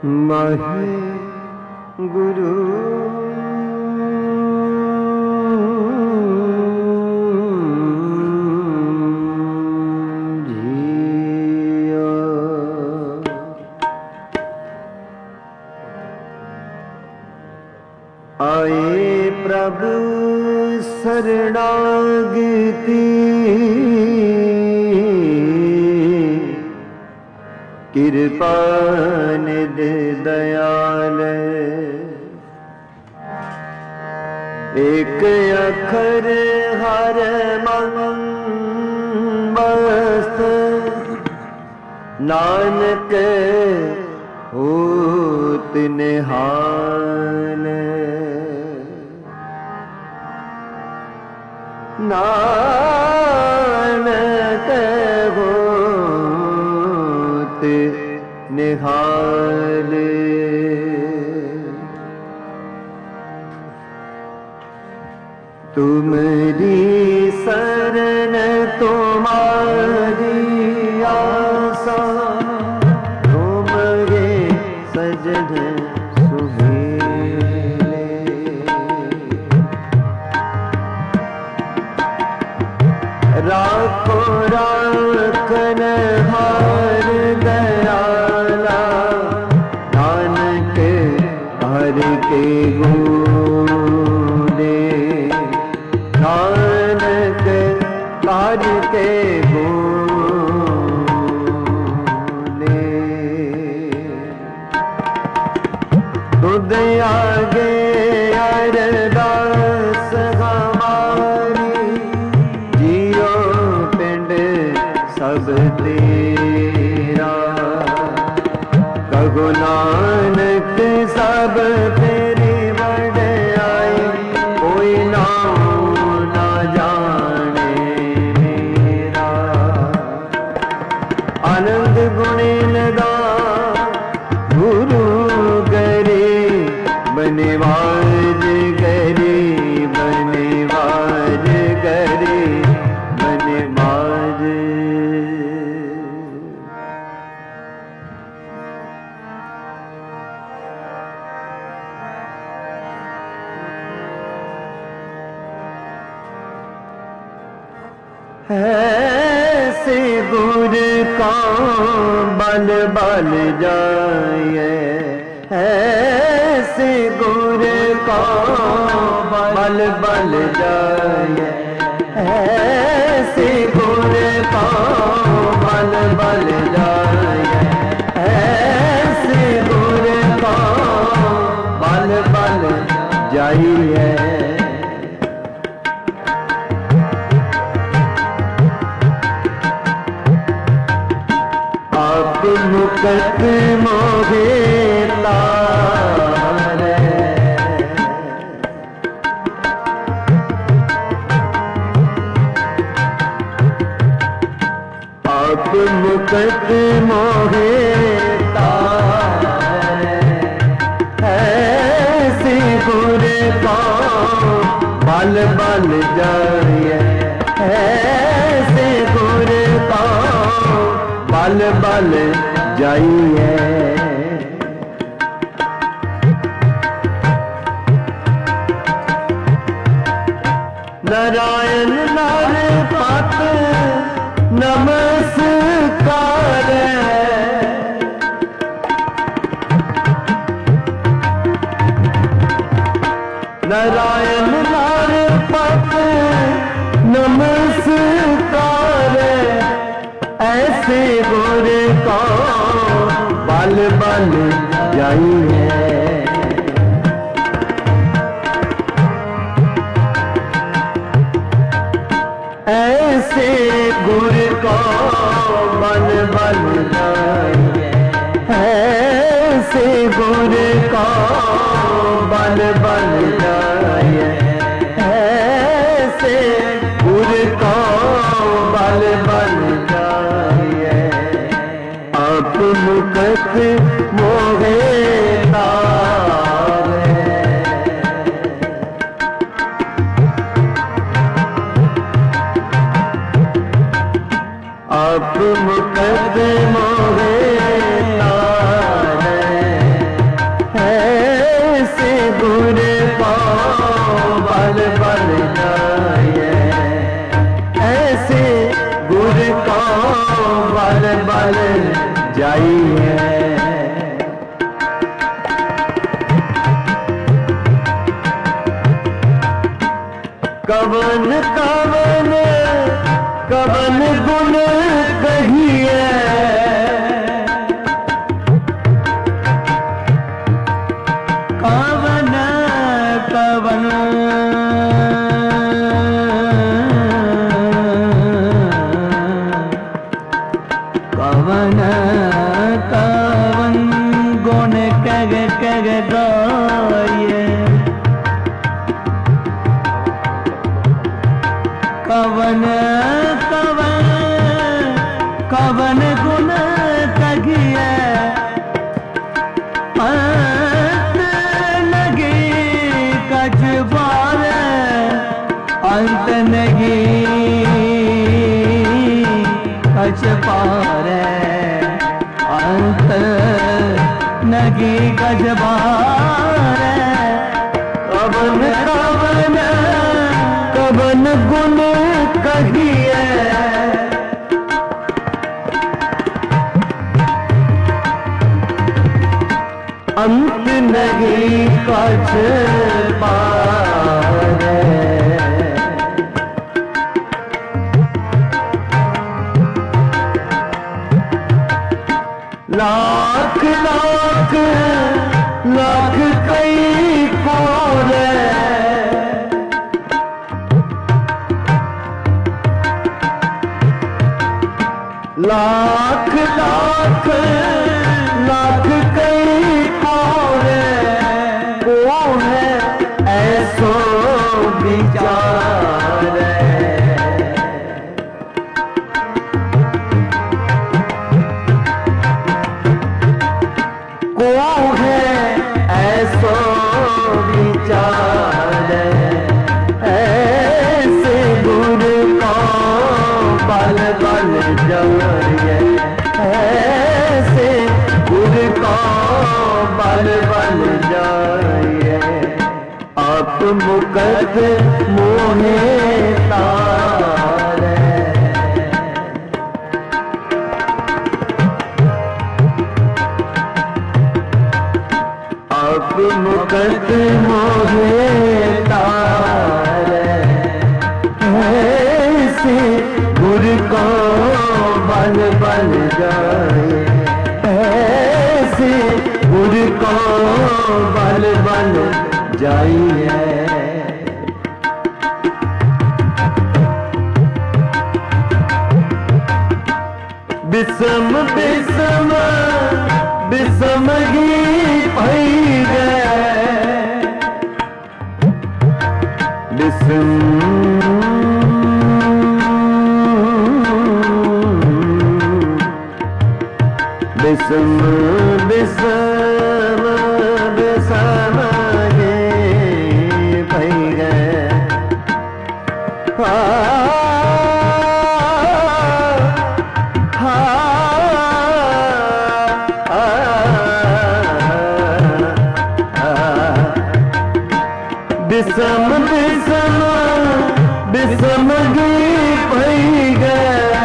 माहे गुरु जिया आए प्रभु शरणागति कृपा निध दयाल एक अखर हर मन बस नानक होत निहाल नानक होत निहाल तुम्हारी शरण तुम्हारी आशा तुम्हारे सजन सुहेले राखो राखन हार दयाला नानक हर के गुणे नानक हर के गुणे तुद आगे अरदास हमारी जियो पिंड सब तेरा कहो नानक सब तेरी वड्याई कोई नाम ना जाने मेरा आनंद गुणे लगा गुरु गरे बनेवाज गरे बनेवाज गरे बनेवाज ऐसे गुर का बल बल जाए ऐसे गुर का बल बल जाए ऐसे गुर का बल बल जाए ऐसे गुर का बल बल जाइए मुकत मोहे तारे आप मुकत मोहे तारे ऐसे गुर का बल बल जाए ऐसे गुर का बल बल जाइए नारायण नार पत नमस्कार नारायण नार पत नमस्कार ऐसे गुर का बल बल जाइए ऐसे गुर का बल बल जाइए ऐसे गुर का बल बल जाइए ऐसे गुर का बल बल जाइए आप मुकत मोहे तारे आप मुकत मोहे तारे कवन कवन गुण कहिए, कवन कवन कवन कवन गुण कग कग गाये, कवन कवन कवन गुण कगिए, अंत नगी कछ बार, अंत नगी कछ पार, अंत नगी कछ बार, कवन कवन कवन गुण कहिए, अंत नहीं कछ पार, लाख लाख लाख कई कोरे, लाख लाख लाख कई कोरे, वो है ऐसो विचार, को है ऐसो विचार, ऐसे गुरु को बल बल जाए, ऐसे गुरु को बल बल जाए, आप मुकद मोहे तारे, आप मुकद मोहे तारे, ऐसे गुरु को बल बल जाए, ऐसे गुरु को बल बल जाइए, बिसम बिसम बिसम ही भई गए, बिसम बिसम बिसम बिसम ही भई गए, बिसम बिसम बिसम गी भई गए,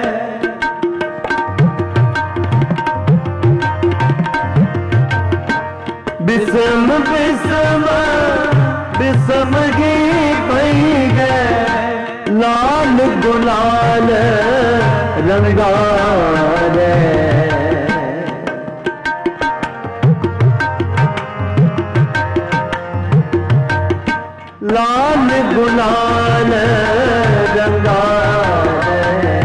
बिसम बिसम बिसम गी भई गए, लाल गुलाल रंगारे, लाल गुलाल रंगारे,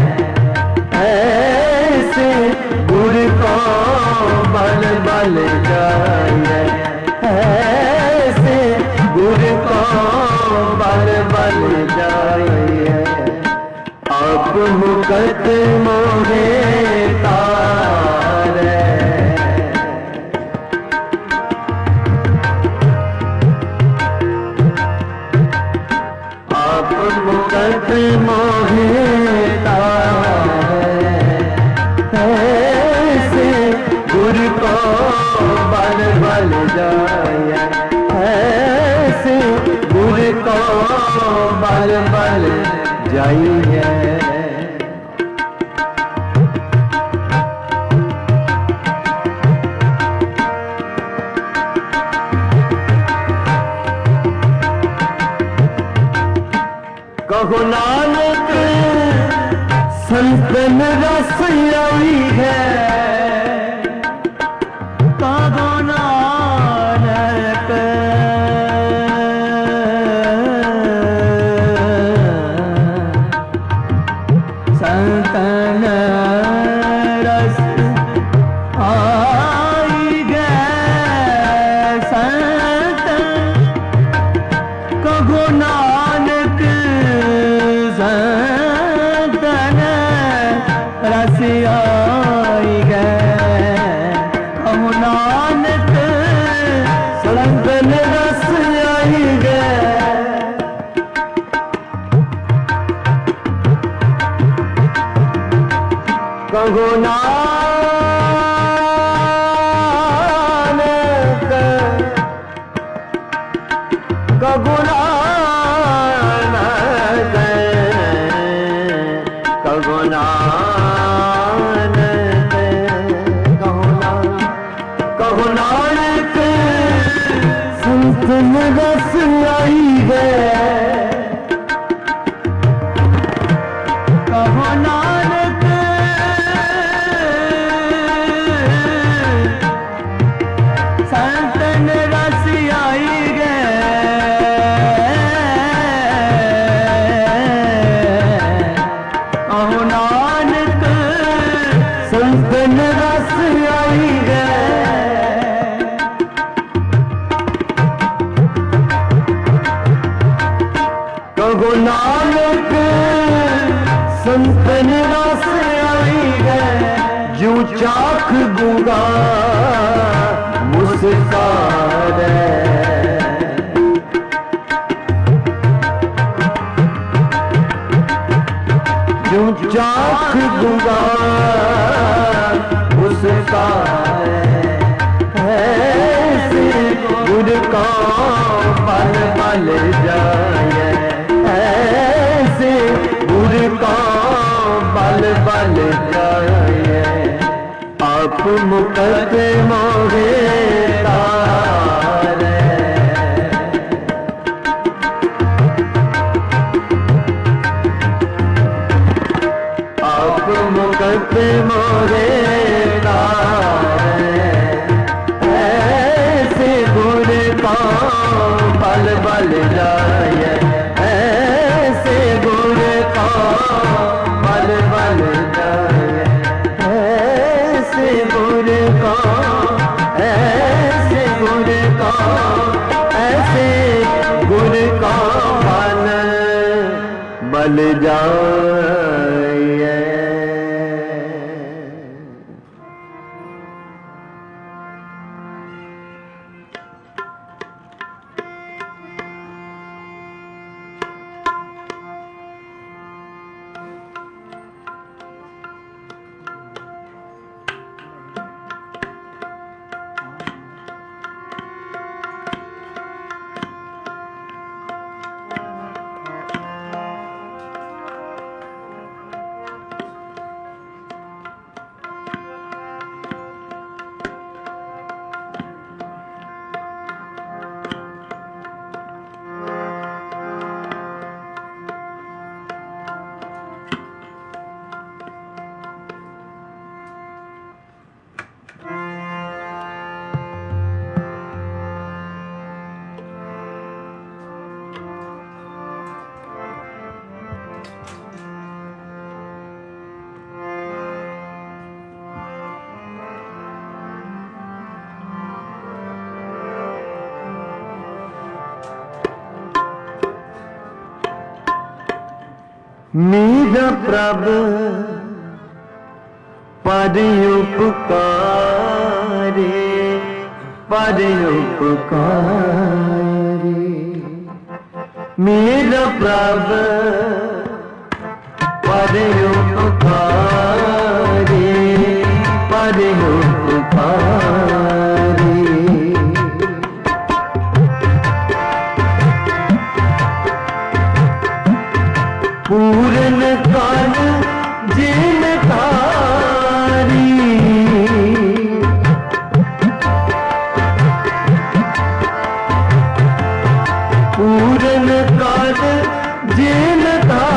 ऐसे गुरु को बल बल जाए, ऐसे गुरु को बल बल जाए, आप मुकद मोहे तारे, आप मुकद मोहे तारे, ऐसे गुरु को बल बल जाए, ऐसे गुरु को बल बल जाइए, कहो नानक संतन रस आई है, कहो नानक संतन रस आई गए, संत कहो नानक संतन रस आई गए, कहो नानक संतन रस आई गए। कहो नानक कहो नानक कहो नानक कहो नानक संतन रस आई गए। कहो नानक संतन रस आई गए, कहो नानक संतन रस आई गए। कहो नानक संतन रस आई गए। जू चाख गूंगा मुस्कारे, जू चाख गूंगा मुस्कारे, ऐसे गुर का पल पल जाए, ऐसे गुर का बल बल जाए। आप मुकत मोहे तारे, आप मुकत मोहे तारे, ऐसे गुर का बल बल जाए, ऐसे गुर का बल बल जाए, ऐसे गुर का, ऐसे गुर का, ऐसे गुर का बल बल जाए। मेरा प्रभ पर उपकारे, पर उपकारे, मेरा प्रभ पर उपकारे, पर उपकारे। पूरन काल जिन तारी, पूरन काल जिन तारी,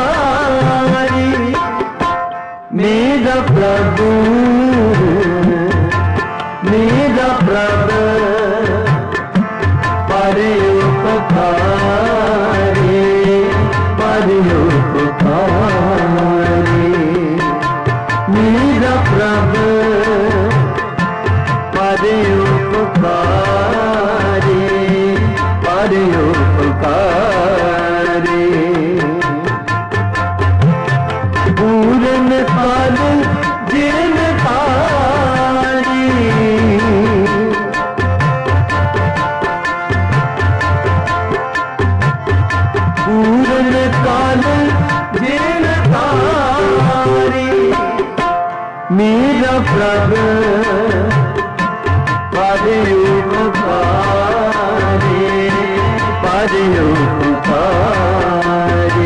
पूरन काल जिन तारी पूरन काल जिन तारी मेरा प्रभु पारे उपकारी पारे उपकारी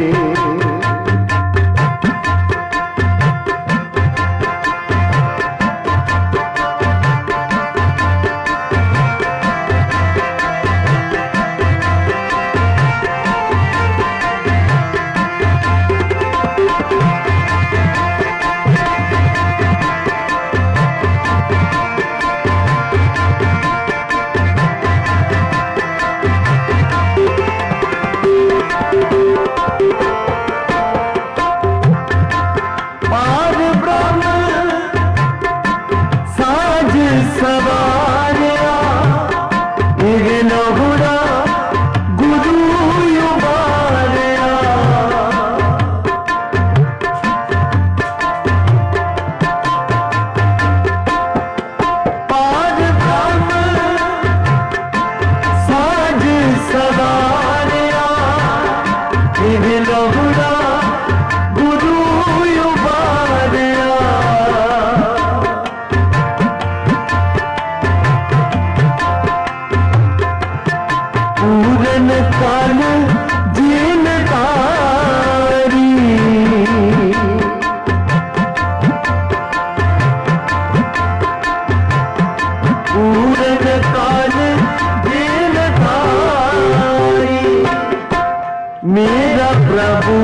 मेरा प्रभु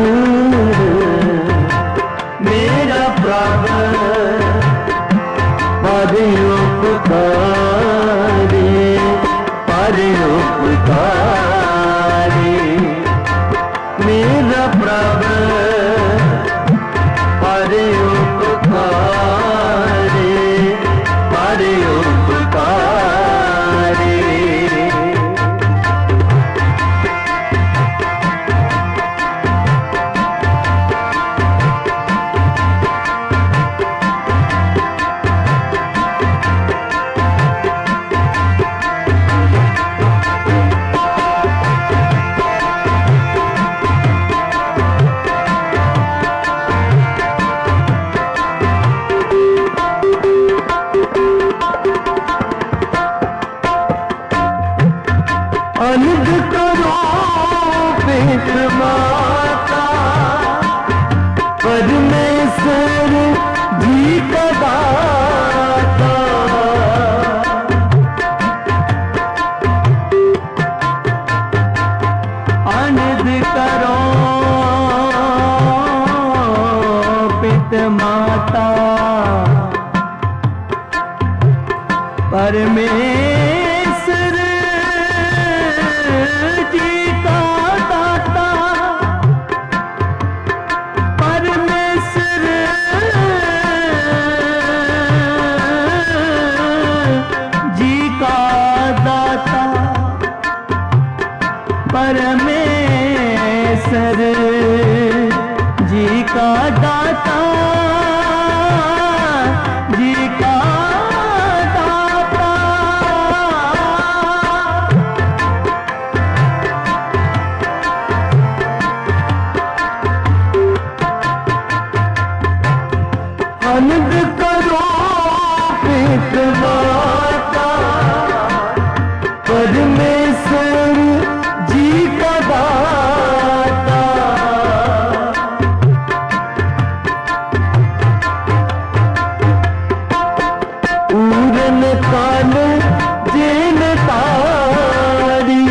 पारे उपकारी पारे उपकारी मेरा प्रभु पारे उपकारी पारे उपकारी अनुद करो पेट माता परमेश्वर जी का दाता अनुद करो पेट माता परमेश्वर जी का दाता परमेश्वर जी का दाता परमेश्वर जी का दाता जी का आनंद करो पेट माता परमेश्वर जी का दाता पूरन काल जिन तारी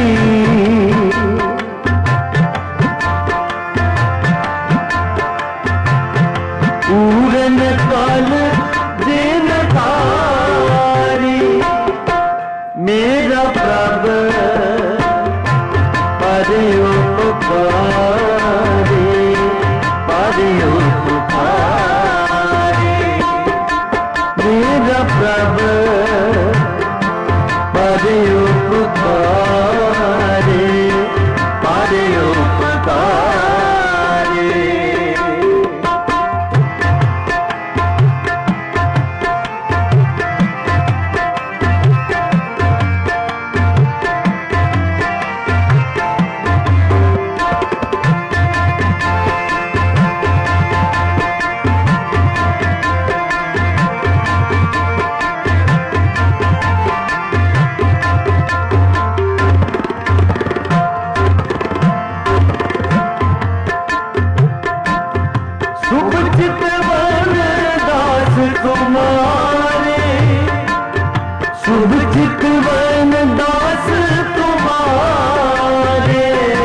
पूरन काल दिन तारी मेरा प्रभु पारे उपकारी पारे उपकारी मेरा प्रभु पारे उपकारी पारे उपकारी तुम्हारे, शुभ चितवन दास तुम्हारे।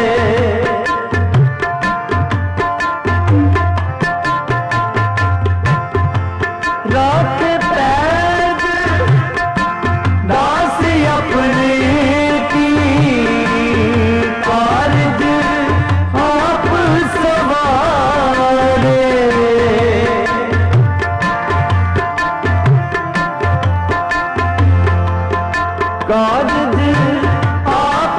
रात पैद दास अपने की, कारज आप सवारे। कारज आप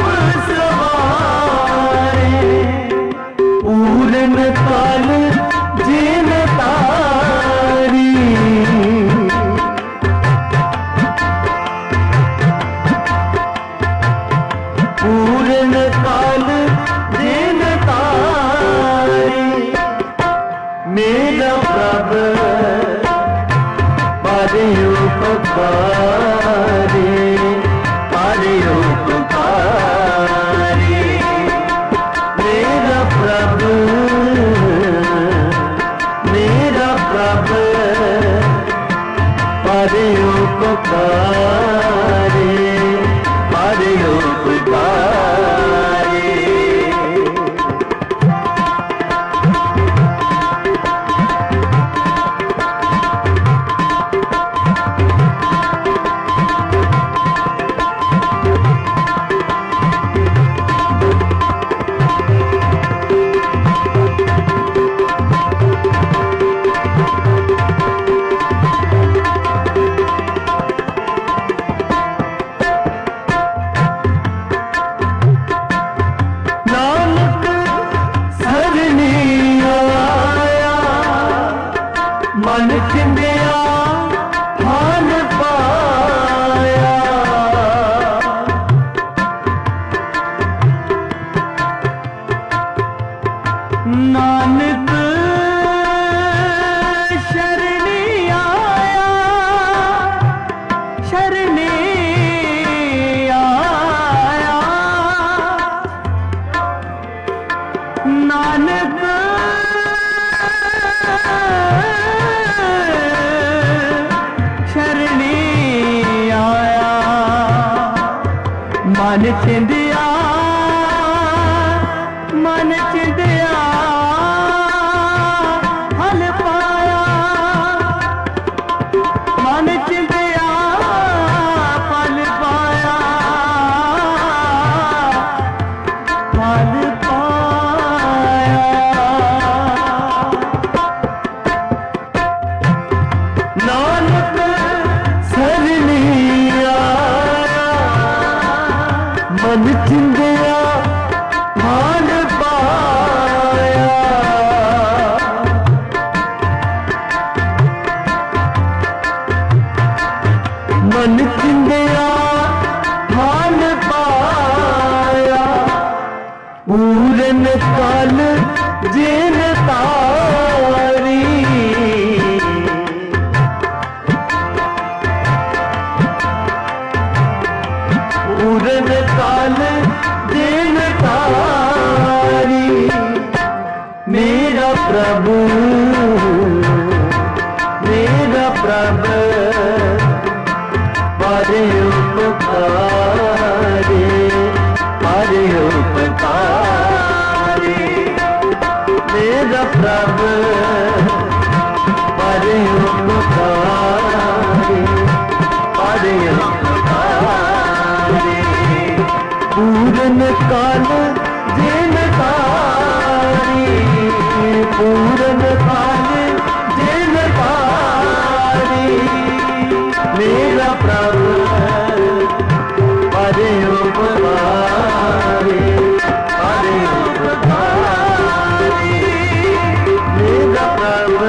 सवारे, पूरन काल जिन तारी। पूरन काल जिन तारी, मेरा प्रभु पारे उपकारी, पारे उपकारी। मेरा प्रभु, मेरा प्रभु पारे उपकारी, पारे उपकारी। नानक सरनी आया, मन चिंदिया हाल पाया। नानक शरणी आया, शरणी आया। नानक शरणी आया, मन चिंदिया, मन चिंदिया हल पाया। मन चिंदिया फल पाया, फल पाया। नानक सरनी आया, मन चिंदिया हाल पाया। मन चिंदिया हाल पाया, पूरन काल जिन तारी। पूरन काल जिन तारी, मेरा प्रभु, मेरा प्रभु पारे उपकारी, पारे उपकारी। मेरा प्रभु पारे उपकारी, पारे उपकारी। पूरन काल जिन तारी, पूरन काल जिन तारी। मेरा प्रभु पारे उपकारी, पारे उपकारी। मेरा प्रभु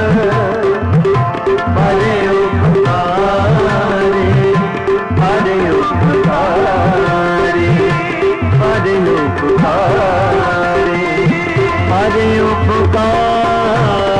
पारे उपकारी, पारे उपकारी, पारे उपकारी, पारे उपकारी।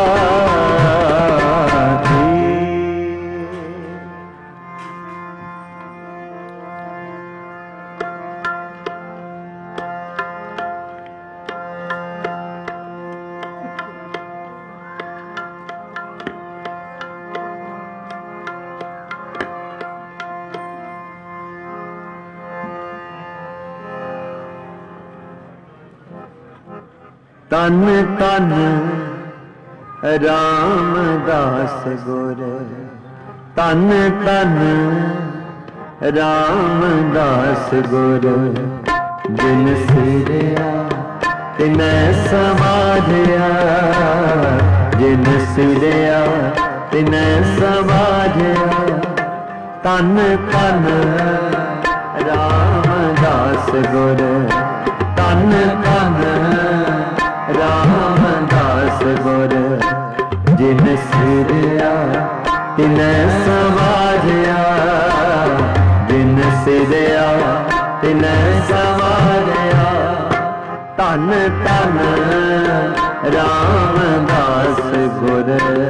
तन तन रामदास गुर, तन तन रामदास गुर। जिन सिरया तिनै समाधिया, जिन सिरया तिनै समाधिया। तन तन रामदास गुर, तन तन रामदास गुर। जिन सिरया तिनै समाधिया, जिन सिरया तिनै समाधिया। तन तन रामदास गुर।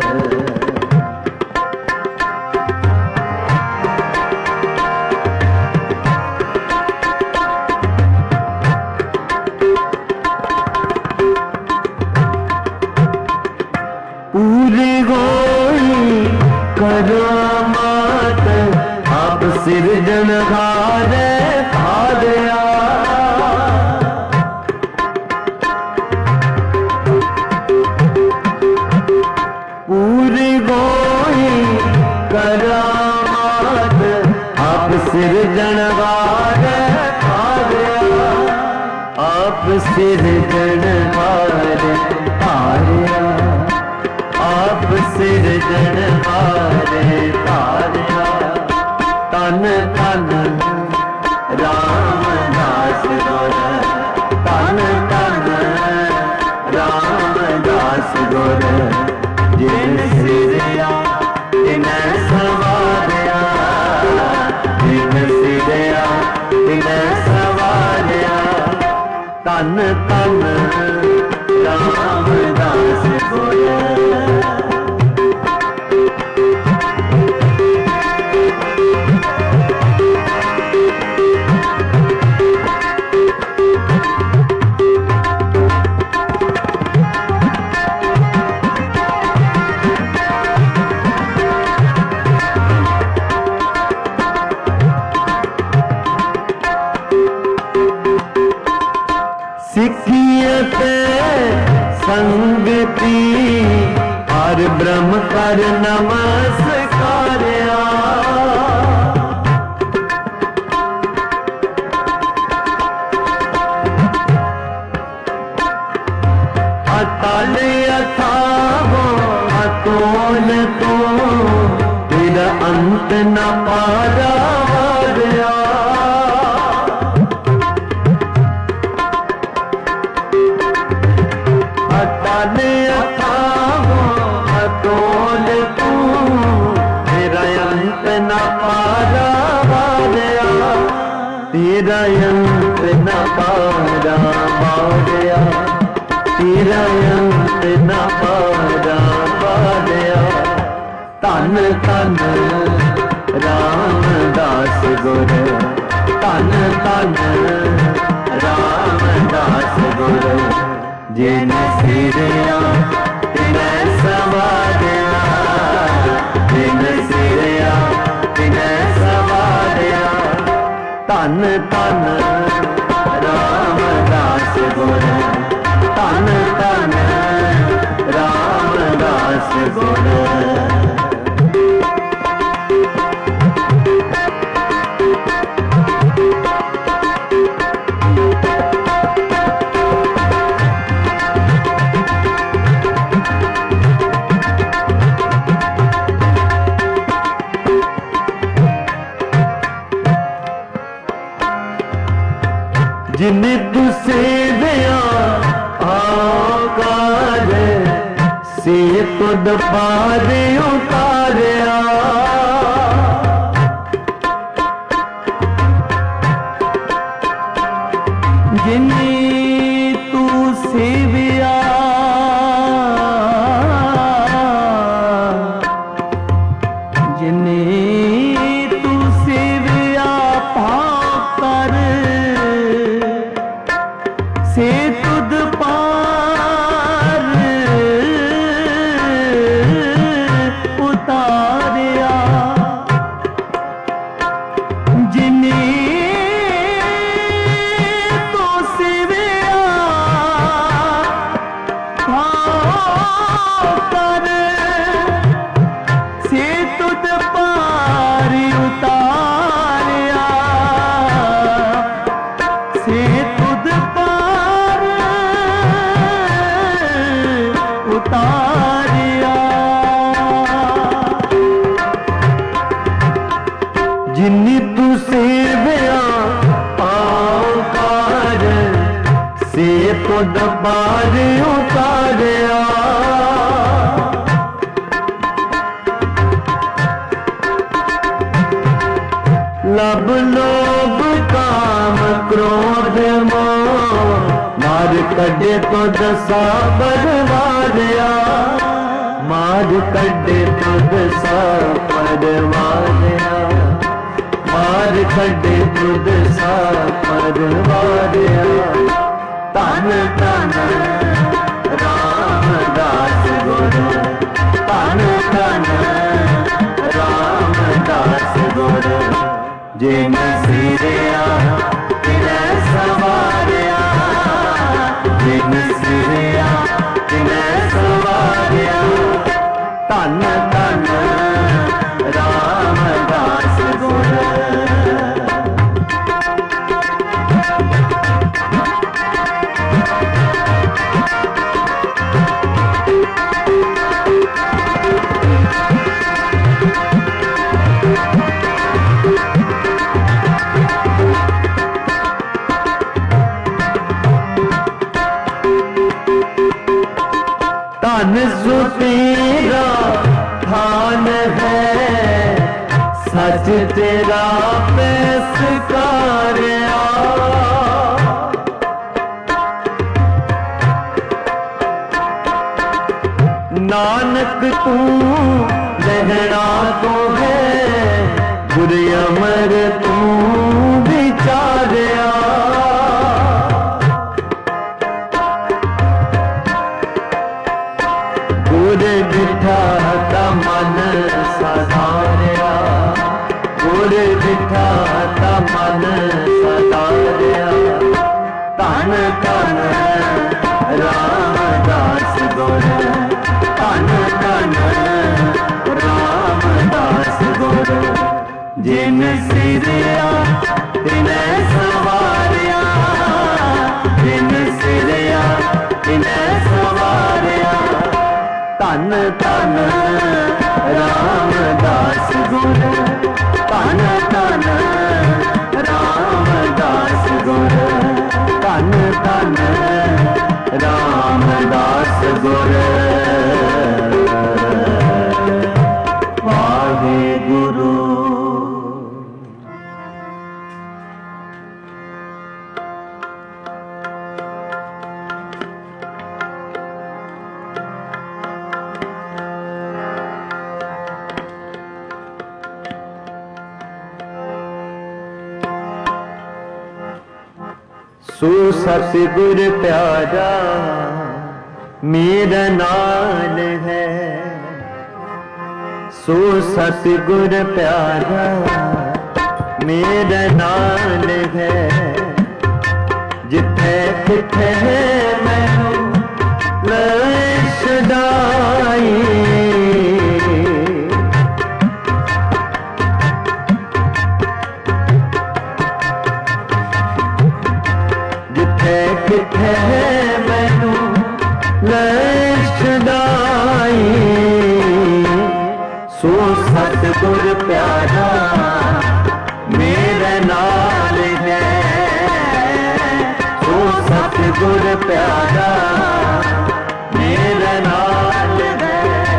पूरी गोई करामात आप सिरजनहार हारया। पूरी गोई करामात आप सिरजनहार हारया। आप सिरजनहार हारया, आप सिरजनहार हारया। तन तन रामदास गुर, तन तन रामदास गुर। जिन सिरया तिनै समाधिया, जिन सिरया तिनै समाधिया। तन तन रामदास गुर। सिखियत संगति हर ब्रह्म कर नमस्कारया। अतल अथाहो अतोल तो फिर अंत न पारा हारया। अतल अथाहो अतोल तू तेरा अंत न पारा हारया। तेरा अंत न पारा हारया, तेरा अंत न पारा हारया। तन तन रामदास गुर, तन तन रामदास गुर। जिन सिरया तिनै समाधिया, जिन सिरया तिनै समाधिया। तन तन रामदास गुर, तन तन रामदास गुर। जिन तू सेवया आकार से तुद पारे उतारया। जिन तू सेवया जिन तू सेवया पाकर से तुद पार उतारया। तुद पार उतारिया। लब लोभ काम क्रोध मोह मार कढे तो दसा परवारिया। मार कढे तो दसा परवारिया। मार कढे तो दसा परवारिया। तन तन रामदास गुरु तन तन रामदास गुरु जिन सिरिया तिने सवारिया। जिन सिरिया तिने सवारिया। तन तन रामदास गुरु। धन सु तेरा थान है सच तेरा पैसकारिया। नानक तू लहरा तो है बुरे अमर तू विचारिया। गुर बिठा ता मन सधारिया। गुर बिठा ता मन सधारिया। तन तन रामदास गुरु तन तन रामदास गुरु। जिन सिरिया तिने सवारिया। जिन सिरिया तिने सवारिया। तन तन रामदास गुरु तन तन रामदास गुरु तन तन रामदास गुरु। वाहेगुरु। सो सतगुर प्यारा मेरा नाल है। सो सतगुर प्यारा मेरा नाल है। जिथे किथे मैनू ले छड़ाई। किथे मैनू ले छड़ाई। सो सतगुर प्यारा मेरे नाल है। सो सतगुर प्यारा मेरे नाल है।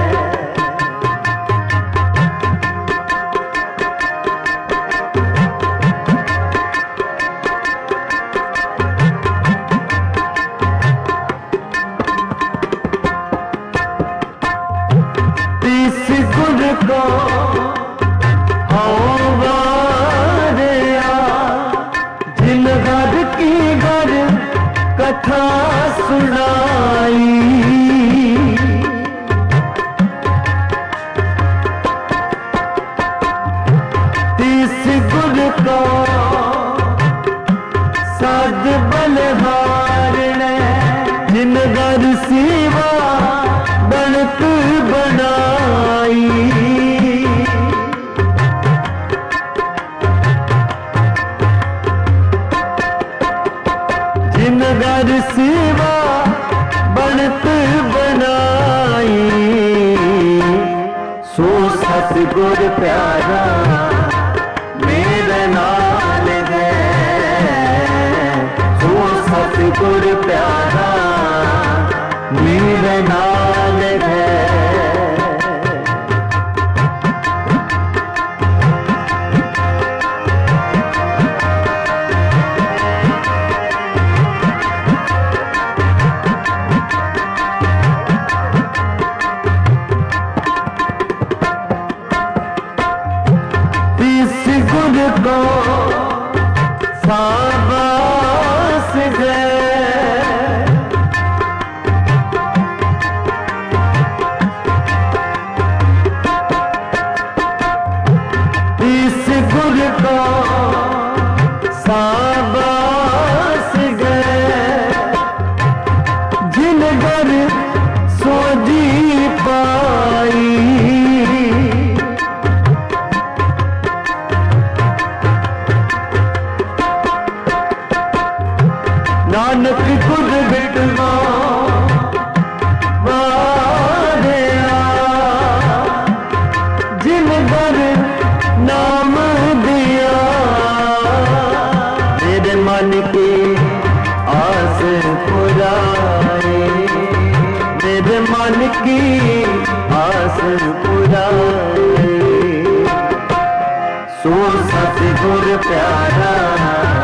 गुर को वारिया। जिन घर की घर कथा सुनाई। तीस गुर को सद बलहारने। जिन घर सेवा बनत बनाई। जिन घर सेवा बनत बनाई। सो सतगुर प्यारा मेरे नाल है। सो सतगुर प्यारा नाल है। गुर को शाबाश है, इस गुर को शाबाश है, जिन घर सोजी पाई। नानक गुर बिटवा वारिया, जिन घर नाम दिया। मेरे मन की आस पुराए, मेरे मन की आस पुराए। सो सतगुर प्यारा